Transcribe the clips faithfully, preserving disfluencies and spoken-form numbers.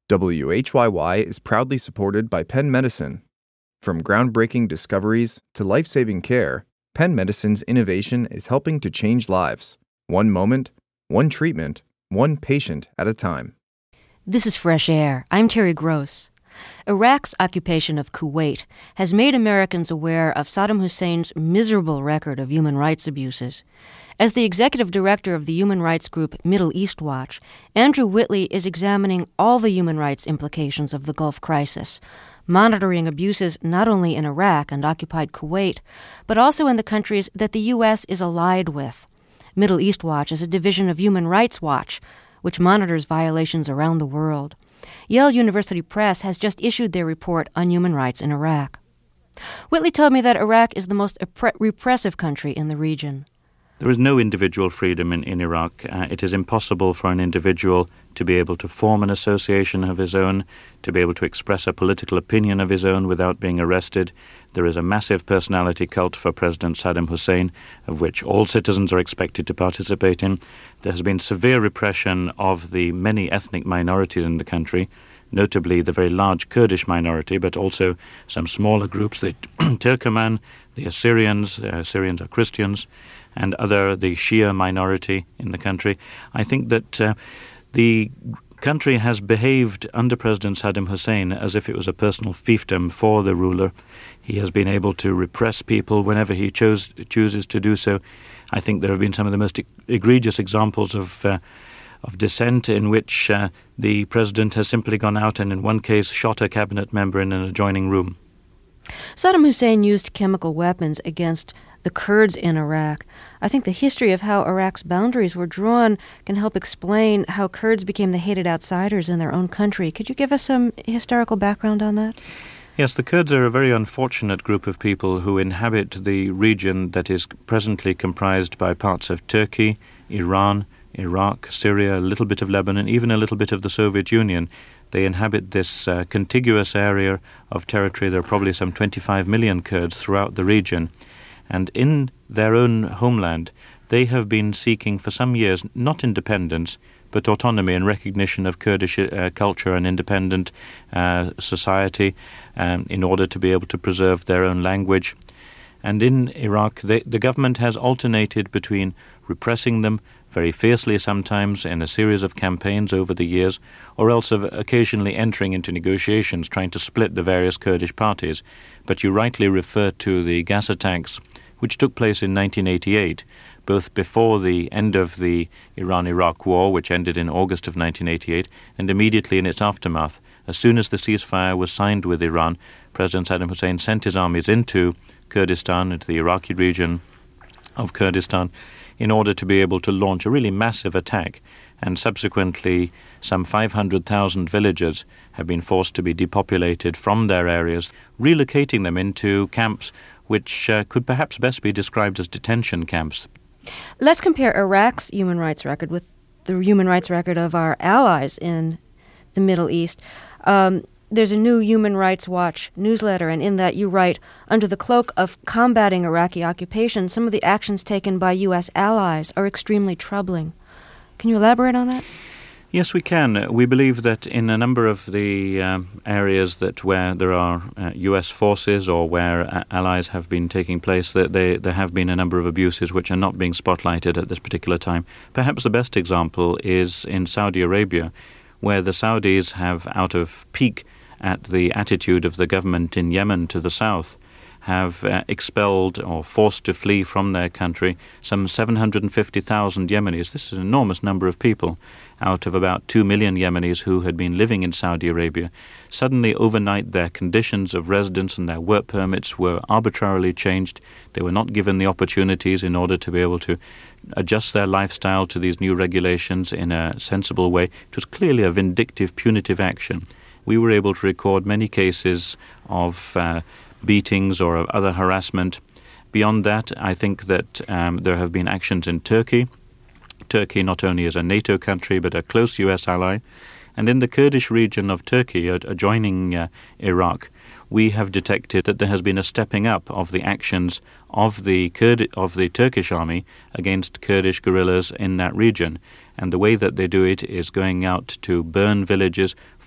W H Y Y is proudly supported by Penn Medicine. From groundbreaking discoveries to life-saving care, Penn Medicine's innovation is helping to change lives, one moment, one treatment, one patient at a time. This is Fresh Air. I'm Terry Gross. Iraq's occupation of Kuwait has made Americans aware of Saddam Hussein's miserable record of human rights abuses. As the executive director of the human rights group Middle East Watch, Andrew Whitley is examining all the human rights implications of the Gulf crisis, monitoring abuses not only in Iraq and occupied Kuwait, but also in the countries that the U S is allied with. Middle East Watch is a division of Human Rights Watch, which monitors violations around the world. Yale University Press has just issued their report on human rights in Iraq. Whitley told me that Iraq is the most oppre- repressive country in the region. There is no individual freedom in, in Iraq. Uh, it is impossible for an individual to be able to form an association of his own, to be able to express a political opinion of his own without being arrested. There is a massive personality cult for President Saddam Hussein, of which all citizens are expected to participate in. There has been severe repression of the many ethnic minorities in the country, notably the very large Kurdish minority, but also some smaller groups, the Turkoman, the Assyrians, uh, Assyrians are Christians, and other, the Shia minority in the country. I think that uh, the country has behaved under President Saddam Hussein as if it was a personal fiefdom for the ruler. He has been able to repress people whenever he chose, chooses to do so. I think there have been some of the most e- egregious examples of uh, of dissent in which uh, the president has simply gone out and in one case shot a cabinet member in an adjoining room. Saddam Hussein used chemical weapons against the Kurds in Iraq. I think the history of how Iraq's boundaries were drawn can help explain how Kurds became the hated outsiders in their own country. Could you give us some historical background on that? Yes, the Kurds are a very unfortunate group of people who inhabit the region that is presently comprised by parts of Turkey, Iran, Iraq, Syria, a little bit of Lebanon, even a little bit of the Soviet Union. They inhabit this uh, contiguous area of territory. There are probably some twenty-five million Kurds throughout the region. And in their own homeland, they have been seeking for some years not independence, but autonomy and recognition of Kurdish uh, culture and independent uh, society um, in order to be able to preserve their own language. And in Iraq, they, the government has alternated between repressing them very fiercely sometimes in a series of campaigns over the years, or else of occasionally entering into negotiations trying to split the various Kurdish parties. But you rightly refer to the gas attacks which took place in nineteen eighty-eight, both before the end of the Iran-Iraq war, which ended in August of nineteen eighty-eight, and immediately in its aftermath. As soon as the ceasefire was signed with Iran, President Saddam Hussein sent his armies into Kurdistan, into the Iraqi region of Kurdistan, in order to be able to launch a really massive attack. And subsequently, some five hundred thousand villagers have been forced to be depopulated from their areas, relocating them into camps which uh, could perhaps best be described as detention camps. Let's compare Iraq's human rights record with the human rights record of our allies in the Middle East. Um, there's a new Human Rights Watch newsletter, and in that you write, under the cloak of combating Iraqi occupation, some of the actions taken by U S allies are extremely troubling. Can you elaborate on that? Yes, we can. We believe that in a number of the um, areas that where there are uh, U S forces or where uh, allies have been taking place, that they, there have been a number of abuses which are not being spotlighted at this particular time. Perhaps the best example is in Saudi Arabia, where the Saudis have, out of pique at the attitude of the government in Yemen to the south, have uh, expelled or forced to flee from their country some seven hundred fifty thousand Yemenis. This is an enormous number of people out of about two million Yemenis who had been living in Saudi Arabia. Suddenly, overnight, their conditions of residence and their work permits were arbitrarily changed. They were not given the opportunities in order to be able to adjust their lifestyle to these new regulations in a sensible way. It was clearly a vindictive, punitive action. We were able to record many cases of uh, beatings or of other harassment. Beyond that, I think that um, there have been actions in Turkey. Turkey not only is a NATO country, but a close U S ally. And in the Kurdish region of Turkey, adjoining uh, Iraq, we have detected that there has been a stepping up of the actions of the Kurd of the Turkish army against Kurdish guerrillas in that region. And the way that they do it is going out to burn villages,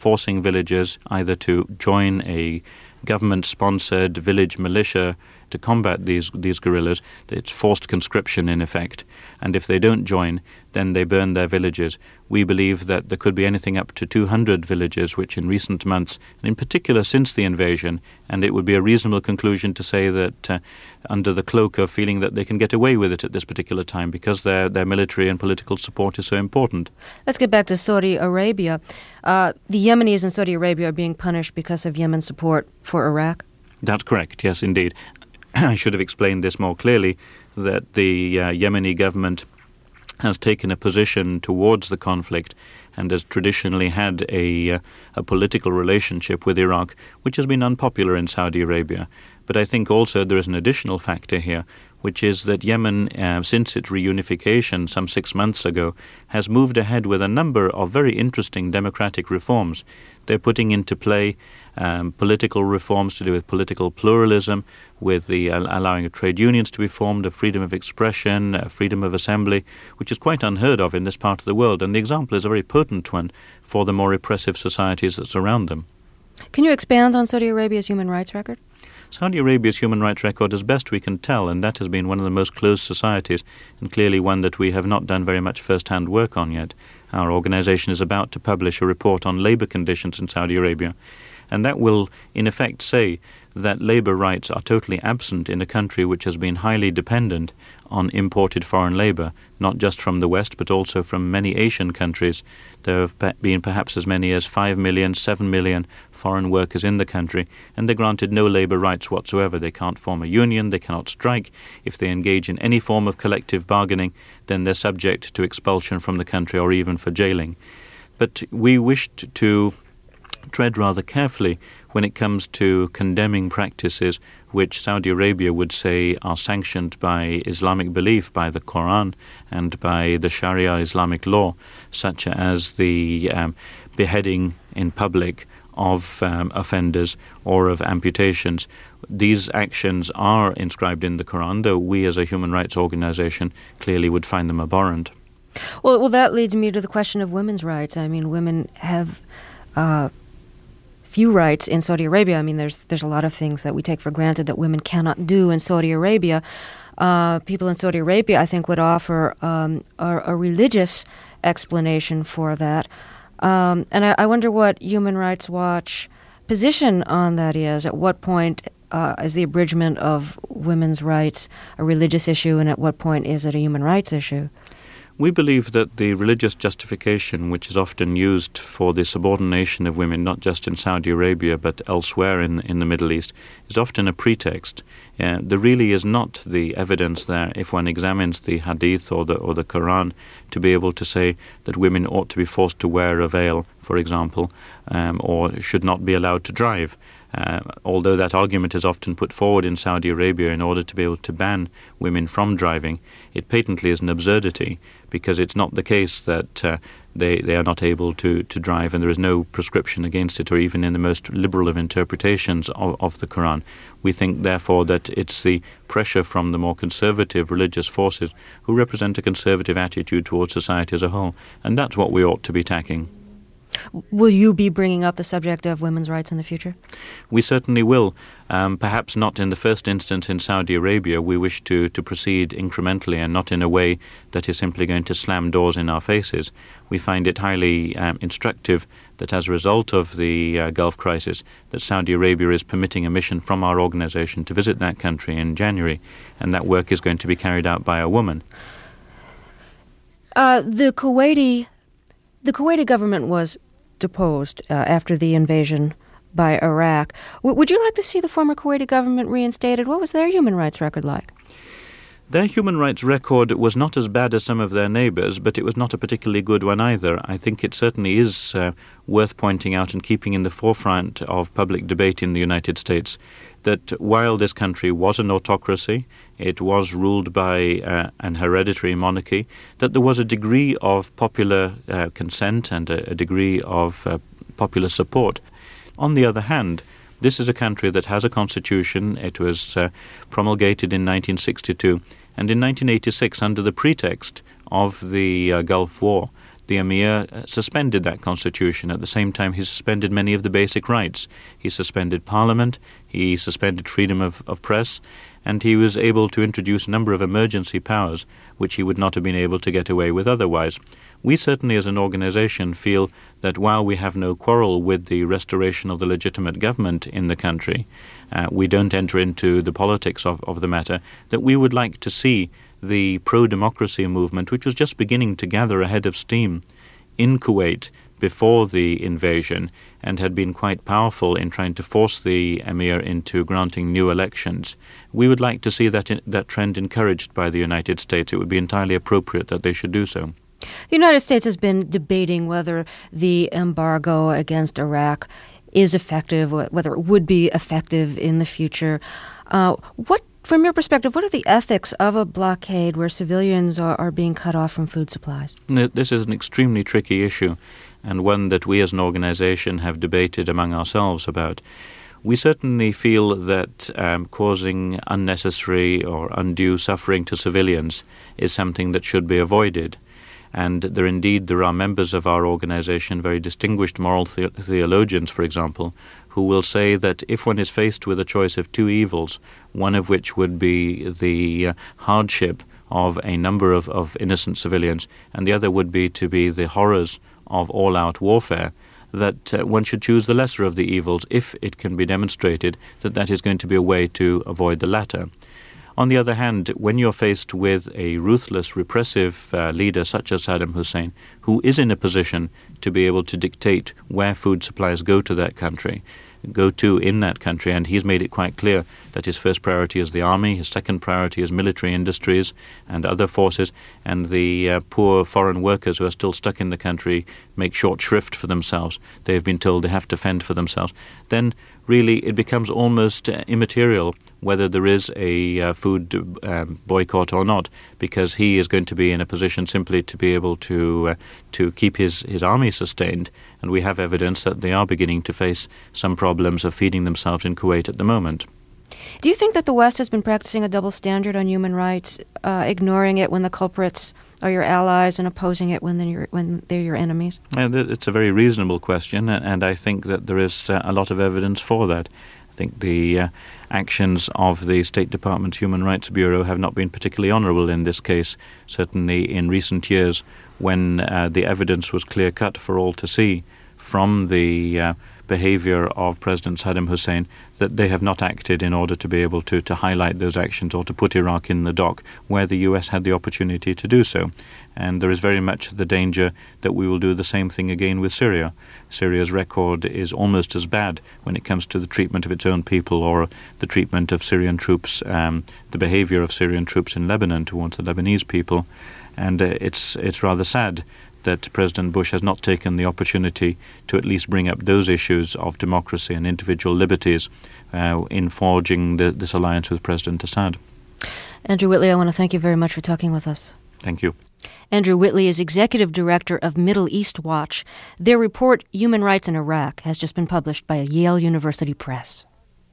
forcing villagers either to join a government-sponsored village militia to combat these these guerrillas. It's forced conscription in effect. And if they don't join, then they burn their villages. We believe that there could be anything up to two hundred villages, which in recent months, and in particular since the invasion, and it would be a reasonable conclusion to say that uh, under the cloak of feeling that they can get away with it at this particular time because their, their military and political support is so important. Let's get back to Saudi Arabia. Uh, the Yemenis in Saudi Arabia are being punished because of Yemen's support for Iraq? That's correct, yes, indeed. I should have explained this more clearly, that the uh, Yemeni government has taken a position towards the conflict and has traditionally had a, uh, a political relationship with Iraq, which has been unpopular in Saudi Arabia. But I think also there is an additional factor here, which is that Yemen, uh, since its reunification some six months ago, has moved ahead with a number of very interesting democratic reforms. They're putting into play um, political reforms to do with political pluralism, with the uh, allowing of trade unions to be formed, of freedom of expression, uh, freedom of assembly, which is quite unheard of in this part of the world. And the example is a very potent one for the more repressive societies that surround them. Can you expand on Saudi Arabia's human rights record? Saudi Arabia's human rights record, as best we can tell, and that has been one of the most closed societies, and clearly one that we have not done very much first-hand work on yet. Our organization is about to publish a report on labor conditions in Saudi Arabia, and that will, in effect, say that labor rights are totally absent in a country which has been highly dependent on imported foreign labor, not just from the West, but also from many Asian countries. There have been perhaps as many as five million, seven million foreign workers in the country, and they're granted no labor rights whatsoever. They can't form a union, they cannot strike. If they engage in any form of collective bargaining, then they're subject to expulsion from the country or even for jailing. But we wished to tread rather carefully when it comes to condemning practices which Saudi Arabia would say are sanctioned by Islamic belief, by the Quran and by the Sharia Islamic law, such as the um, beheading in public of um, offenders or of amputations. These actions are inscribed in the Quran, though we as a human rights organization clearly would find them abhorrent. Well, well, that leads me to the question of women's rights. I mean, women have uh, few rights in Saudi Arabia. I mean, there's there's a lot of things that we take for granted that women cannot do in Saudi Arabia. Uh, people in Saudi Arabia, I think, would offer um, a, a religious explanation for that. Um, and I, I wonder what Human Rights Watch position on that is. At what point uh, is the abridgment of women's rights a religious issue, and at what point is it a human rights issue? We believe that the religious justification, which is often used for the subordination of women, not just in Saudi Arabia but elsewhere in, in the Middle East, is often a pretext. Uh, there really is not the evidence there, if one examines the Hadith or the, or the Quran, to be able to say that women ought to be forced to wear a veil, for example, um, or should not be allowed to drive. Uh, although that argument is often put forward in Saudi Arabia in order to be able to ban women from driving, it patently is an absurdity, because it's not the case that uh, they, they are not able to, to drive, and there is no prescription against it, or even in the most liberal of interpretations of, of the Quran. We think, therefore, that it's the pressure from the more conservative religious forces who represent a conservative attitude towards society as a whole, and that's what we ought to be tackling. Will you be bringing up the subject of women's rights in the future? We certainly will. Um, perhaps not in the first instance in Saudi Arabia. We wish to, to proceed incrementally and not in a way that is simply going to slam doors in our faces. We find it highly um, instructive that as a result of the uh, Gulf crisis, that Saudi Arabia is permitting a mission from our organization to visit that country in January, and that work is going to be carried out by a woman. Uh, the Kuwaiti... The Kuwaiti government was deposed uh, after the invasion by Iraq. W- would you like to see the former Kuwaiti government reinstated? What was their human rights record like? Their human rights record was not as bad as some of their neighbors, but it was not a particularly good one either. I think it certainly is uh, worth pointing out and keeping in the forefront of public debate in the United States that while this country was an autocracy, it was ruled by uh, an hereditary monarchy, that there was a degree of popular uh, consent and a, a degree of uh, popular support. On the other hand, this is a country that has a constitution. It was uh, promulgated in nineteen sixty-two, and in nineteen eighty-six, under the pretext of the uh, Gulf War, the Emir uh, suspended that constitution. At the same time, he suspended many of the basic rights. He suspended parliament, he suspended freedom of, of press, and he was able to introduce a number of emergency powers which he would not have been able to get away with otherwise. We certainly as an organization feel that while we have no quarrel with the restoration of the legitimate government in the country, uh, we don't enter into the politics of, of the matter, that we would like to see the pro-democracy movement, which was just beginning to gather a head of steam in Kuwait before the invasion and had been quite powerful in trying to force the emir into granting new elections. We would like to see that in, that trend encouraged by the United States. It would be entirely appropriate that they should do so. The United States has been debating whether the embargo against Iraq is effective, whether it would be effective in the future. Uh, what, from your perspective, what are the ethics of a blockade where civilians are, are being cut off from food supplies? This is an extremely tricky issue, and one that we as an organization have debated among ourselves about. We certainly feel that um, causing unnecessary or undue suffering to civilians is something that should be avoided. And there indeed there are members of our organization, very distinguished moral the- theologians, for example, who will say that if one is faced with a choice of two evils, one of which would be the uh, hardship of a number of, of innocent civilians, and the other would be to be the horrors of all-out warfare, that uh, one should choose the lesser of the evils if it can be demonstrated that that is going to be a way to avoid the latter. On the other hand, when you're faced with a ruthless, repressive uh, leader such as Saddam Hussein, who is in a position to be able to dictate where food supplies go to that country, go to in that country, and he's made it quite clear that his first priority is the army, his second priority is military industries and other forces, and the uh, poor foreign workers who are still stuck in the country make short shrift for themselves. They have been told they have to fend for themselves. Then really it becomes almost uh, immaterial whether there is a uh, food um, boycott or not, because he is going to be in a position simply to be able to uh, to keep his, his army sustained, and we have evidence that they are beginning to face some problems of feeding themselves in Kuwait at the moment. Do you think that the West has been practicing a double standard on human rights, uh, ignoring it when the culprits are your allies and opposing it when they're, when they're your enemies? And it's a very reasonable question, and I think that there is uh, a lot of evidence for that. I think the uh, actions of the State Department's Human Rights Bureau have not been particularly honourable in this case, certainly in recent years when uh, the evidence was clear-cut for all to see from the uh, behaviour of President Saddam Hussein, that they have not acted in order to be able to, to highlight those actions or to put Iraq in the dock where the U S had the opportunity to do so. And there is very much the danger that we will do the same thing again with Syria. Syria's record is almost as bad when it comes to the treatment of its own people or the treatment of Syrian troops, um, the behaviour of Syrian troops in Lebanon towards the Lebanese people. And uh, it's it's rather sad that President Bush has not taken the opportunity to at least bring up those issues of democracy and individual liberties uh, in forging the, this alliance with President Assad. Andrew Whitley, I want to thank you very much for talking with us. Thank you. Andrew Whitley is Executive Director of Middle East Watch. Their report, Human Rights in Iraq, has just been published by Yale University Press.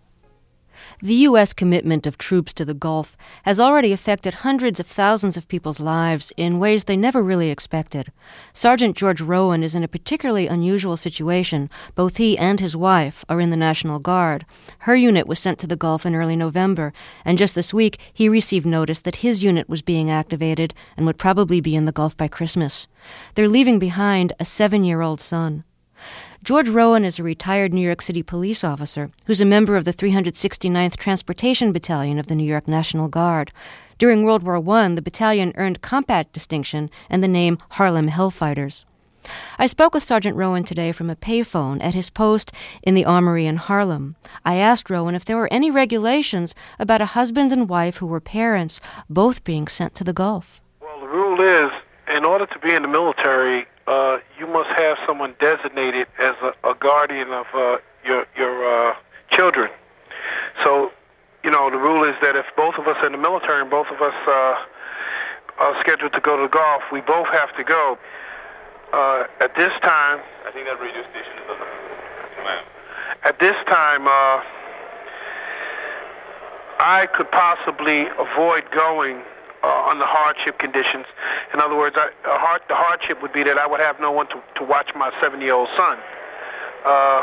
The U S commitment of troops to the Gulf has already affected hundreds of thousands of people's lives in ways they never really expected. Sergeant George Rowan is in a particularly unusual situation. Both he and his wife are in the National Guard. Her unit was sent to the Gulf in early November, and just this week he received notice that his unit was being activated and would probably be in the Gulf by Christmas. They're leaving behind a seven-year-old son. George Rowan is a retired New York City police officer who's a member of the three hundred sixty-ninth Transportation Battalion of the New York National Guard. During World War One, the battalion earned combat distinction and the name Harlem Hellfighters. I spoke with Sergeant Rowan today from a payphone at his post in the Armory in Harlem. I asked Rowan if there were any regulations about a husband and wife who were parents, both being sent to the Gulf. Well, the rule is, in order to be in the military, Uh, you must have someone designated as a, a guardian of uh, your your uh, children. So, you know, the rule is that if both of us are in the military and both of us uh, are scheduled to go to the Gulf, we both have to go. Uh, at this time, I think that radio station is on the command. At this time, uh, I could possibly avoid going uh, under hardship conditions. In other words, I, a hard, the hardship would be that I would have no one to, to watch my seven-year-old son. Uh,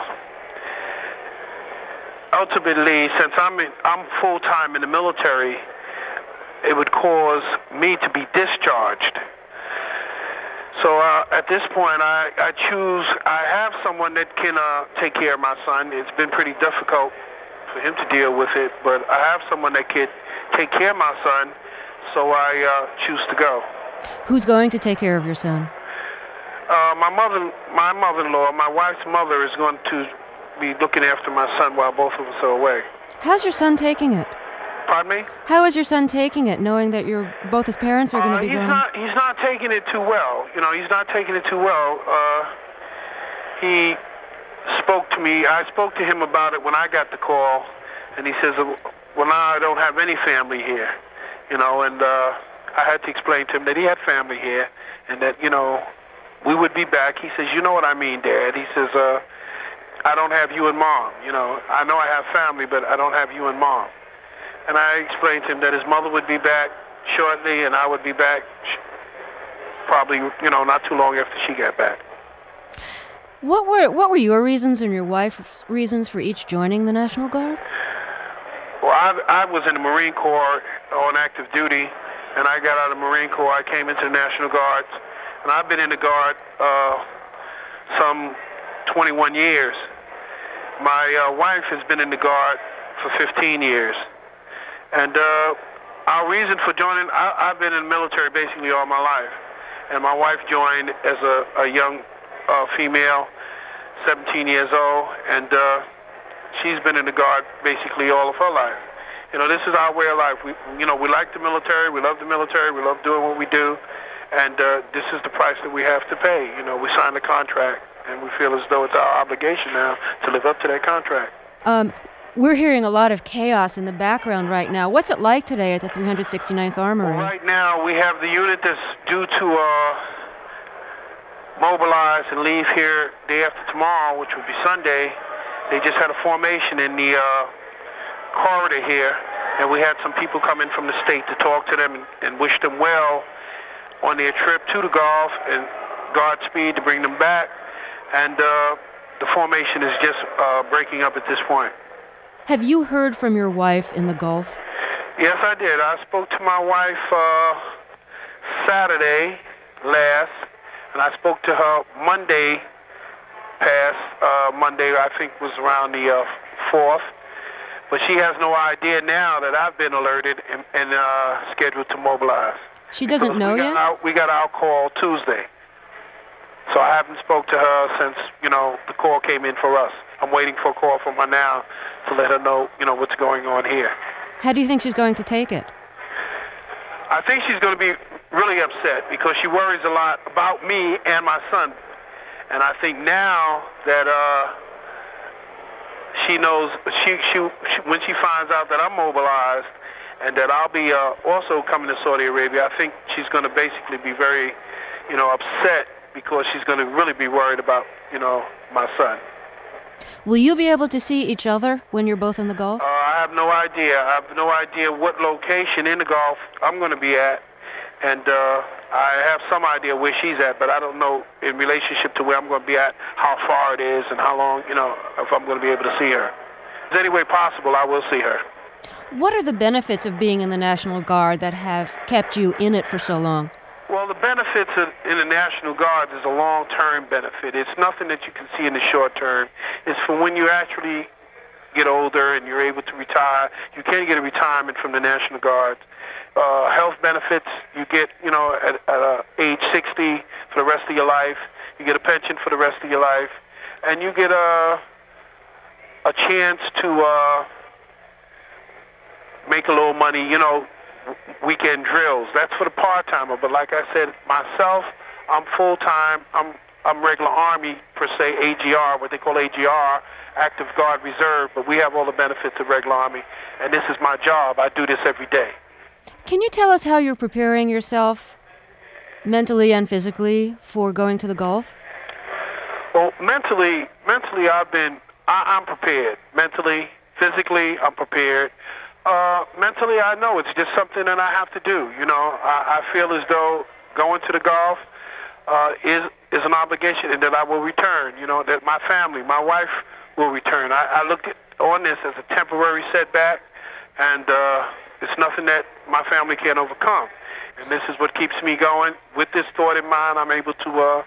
ultimately, since I'm in, I'm full-time in the military, it would cause me to be discharged. So uh, at this point, I, I choose, I have someone that can uh, take care of my son. It's been pretty difficult for him to deal with it, but I have someone that could take care of my son, so I uh, choose to go. Who's going to take care of your son? Uh, my mother, my mother-in-law, my wife's mother is going to be looking after my son while both of us are away. How's your son taking it? Pardon me? How is your son taking it, knowing that your both his parents are going to uh, be he's gone? Not, he's not taking it too well. You know, he's not taking it too well. Uh, he spoke to me. I spoke to him about it when I got the call, and he says, well, now I don't have any family here. You know, and uh, I had to explain to him that he had family here, and that, you know, we would be back. He says, you know what I mean, Dad? He says, uh, I don't have you and Mom. You know, I know I have family, but I don't have you and Mom. And I explained to him that his mother would be back shortly, and I would be back probably, you know, not too long after she got back. What were what were your reasons and your wife's reasons for each joining the National Guard? Well, I, I was in the Marine Corps on active duty, and I got out of the Marine Corps. I came into the National Guards, and I've been in the Guard uh, some twenty-one years. My uh, wife has been in the Guard for fifteen years. And uh, our reason for joining, I, I've been in the military basically all my life. And my wife joined as a, a young uh, female, seventeen years old, and uh, she's been in the Guard basically all of her life. You know, this is our way of life. We, you know, we like the military, we love the military, we love doing what we do, and uh, this is the price that we have to pay. You know, we signed a contract, and we feel as though it's our obligation now to live up to that contract. Um. We're hearing a lot of chaos in the background right now. What's it like today at the three hundred sixty-ninth Armory? Well, right now, we have the unit that's due to uh, mobilize and leave here day after tomorrow, which would be Sunday. They just had a formation in the uh, corridor here, and we had some people come in from the state to talk to them and, and wish them well on their trip to the Gulf, and Godspeed to bring them back. And uh, the formation is just uh, breaking up at this point. Have you heard from your wife in the Gulf? Yes, I did. I spoke to my wife uh, Saturday last, and I spoke to her Monday past. Uh, Monday, I think, was around the uh, fourth. But she has no idea now that I've been alerted and, and uh, scheduled to mobilize. She doesn't because know we got yet? Our, we got our call Tuesday. So I haven't spoke to her since, you know, the call came in for us. I'm waiting for a call from her now to let her know, you know, what's going on here. How do you think she's going to take it? I think she's going to be really upset because she worries a lot about me and my son. And I think now that uh, she knows, she, she, she when she finds out that I'm mobilized and that I'll be uh, also coming to Saudi Arabia, I think she's going to basically be very, you know, upset because she's going to really be worried about, you know, my son. Will you be able to see each other when you're both in the Gulf? Uh, I have no idea. I have no idea what location in the Gulf I'm going to be at. And uh, I have some idea where she's at, but I don't know in relationship to where I'm going to be at, how far it is and how long, you know, if I'm going to be able to see her. If there's any way possible, I will see her. What are the benefits of being in the National Guard that have kept you in it for so long? Well, the benefits of, in the National Guard is a long-term benefit. It's nothing that you can see in the short term. It's for when you actually get older and you're able to retire. You can get a retirement from the National Guard. Uh, health benefits, you get, you know, at, at uh, age sixty for the rest of your life. You get a pension for the rest of your life. And you get a, a chance to uh, make a little money, you know, weekend drills. That's for the part-timer. But like I said, myself, I'm full-time. I'm I'm regular Army, per se, A G R, what they call A G R, Active Guard Reserve. But we have all the benefits of regular Army. And this is my job. I do this every day. Can you tell us how you're preparing yourself mentally and physically for going to the Gulf? Well, mentally, mentally I've been, I, I'm prepared. Mentally, physically, I'm prepared. uh, mentally, I know it's just something that I have to do. You know, I, I feel as though going to the Gulf uh, is is an obligation, and that I will return. You know, that my family, my wife, will return. I, I look at, on this as a temporary setback, and uh, it's nothing that my family can't overcome. And this is what keeps me going. With this thought in mind, I'm able to, uh,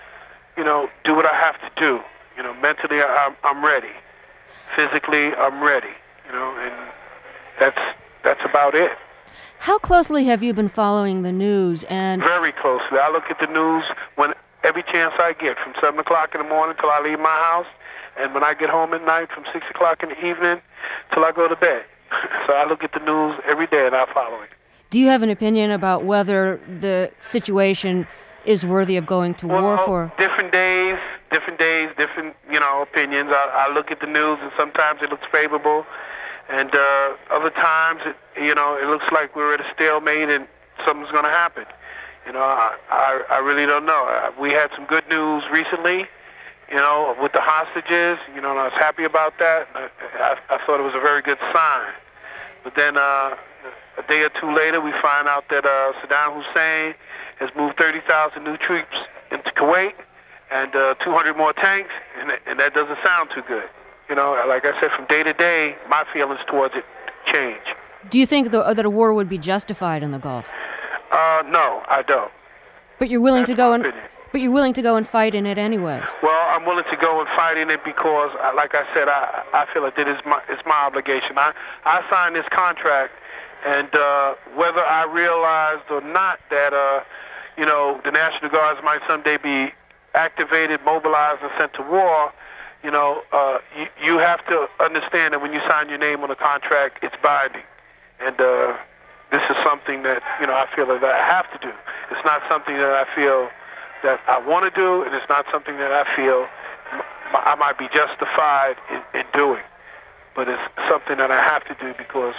you know, do what I have to do. You know, mentally, I'm, I'm ready. Physically, I'm ready. You know, and that's that's about it. How closely have you been following the news? And very closely. I look at the news when every chance I get, from seven o'clock in the morning till I leave my house, and when I get home at night from six o'clock in the evening till I go to bed. So I look at the news every day and I follow it. Do you have an opinion about whether the situation is worthy of going to well, war for? Different days, different days, different, you know, opinions. I, I look at the news and sometimes it looks favorable, and uh, other times, it, you know, it looks like we're at a stalemate and something's going to happen. You know, I, I, I really don't know. We had some good news recently, you know, with the hostages. You know, and I was happy about that. I, I, I thought it was a very good sign. But then uh, a day or two later, we find out that uh, Saddam Hussein has moved thirty thousand new troops into Kuwait and uh, two hundred more tanks, and, and that doesn't sound too good. You know, like I said, from day to day, my feelings towards it change. Do you think the, that a war would be justified in the Gulf? Uh, no, I don't. But you're willing That's to go my and opinion. but you're willing to go and fight in it anyways. Well, I'm willing to go and fight in it because, uh, like I said, I I feel like it is my it's my obligation. I I signed this contract, and uh, whether I realized or not that uh, you know, the National Guards might someday be activated, mobilized, and sent to war. You know, uh, you, you have to understand that when you sign your name on a contract, it's binding, and uh, this is something that, you know, I feel that I have to do. It's not something that I feel that I want to do, and it's not something that I feel m- I might be justified in, in doing. But it's something that I have to do because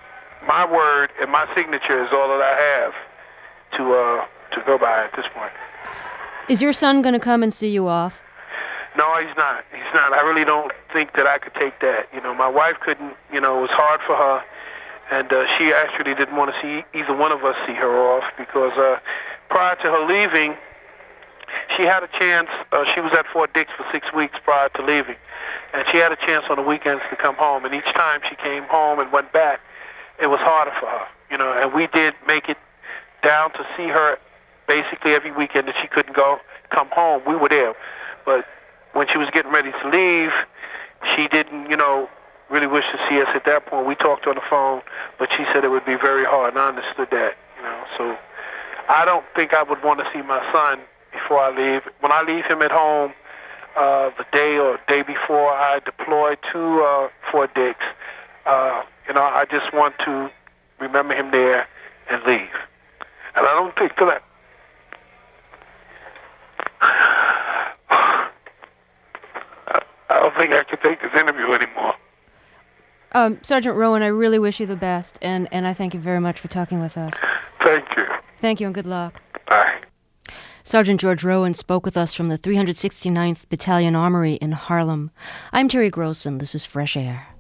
my word and my signature is all that I have to uh, to go by at this point. Is your son going to come and see you off? No, he's not. He's not. I really don't think that I could take that. You know, my wife couldn't, you know, it was hard for her. And uh, she actually didn't want to see either one of us see her off because uh, prior to her leaving, she had a chance. Uh, she was at Fort Dix for six weeks prior to leaving. And she had a chance on the weekends to come home. And each time she came home and went back, it was harder for her. You know, and we did make it down to see her basically every weekend that she couldn't go, come home. We were there. But when she was getting ready to leave, she didn't, you know, really wish to see us at that point. We talked on the phone, but she said it would be very hard, and I understood that, you know. So I don't think I would want to see my son before I leave. When I leave him at home, uh, the day or day before I deploy to uh, Fort Dix, uh, you know, I just want to remember him there and leave. And I don't think that I don't think I can take this interview anymore. Um, Sergeant Rowan, I really wish you the best, and, and I thank you very much for talking with us. Thank you. Thank you, and good luck. Bye. Sergeant George Rowan spoke with us from the three hundred sixty-ninth Battalion Armory in Harlem. I'm Terry Gross, and this is Fresh Air.